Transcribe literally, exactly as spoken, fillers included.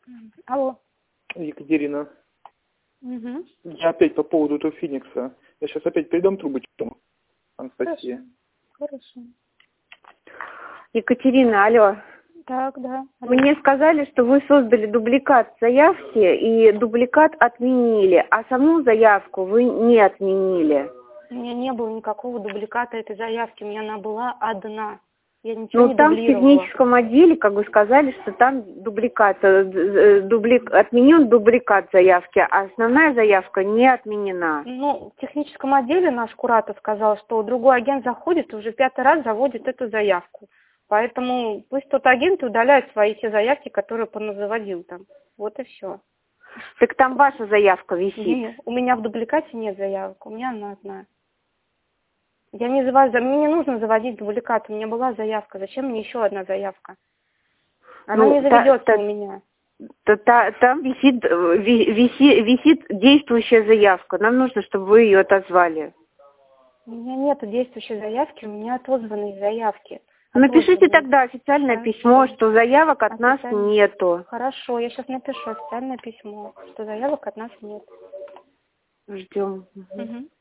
Алло. Екатерина, Угу. я опять по поводу этого Феникса. Я сейчас опять передам трубочку. Анастасия. Хорошо. Хорошо. Екатерина, алло. Так, да. Алло. Мне сказали, что вы создали дубликат заявки и дубликат отменили, а саму заявку вы не отменили. У меня не было никакого дубликата этой заявки, у меня она была одна. Я ничего Ну, не там в дублировала. техническом отделе, как вы сказали, что там дубликат, э, дублик, отменен дубликат заявки, а основная заявка не отменена. Ну, в техническом отделе наш куратор сказал, что другой агент заходит и уже пятый раз заводит эту заявку. Поэтому пусть тот агент удаляет свои те заявки, которые поназаводил там. Вот и все. Так там ваша заявка висит. Нет, у меня в дубликате нет заявок, у меня она одна. Я не завожу, мне не нужно заводить дубликат, у меня была заявка. Зачем мне еще одна заявка? Она Ну, не заведется та, та, у меня. Та, та, там висит, висит, висит действующая заявка. Нам нужно, чтобы вы ее отозвали. У меня нет действующей заявки, у меня отозванные заявки. Напишите тогда официальное Хорошо. письмо, что заявок от нас нету. Хорошо, я сейчас напишу официальное письмо, что заявок от нас нет. Ждем. Угу.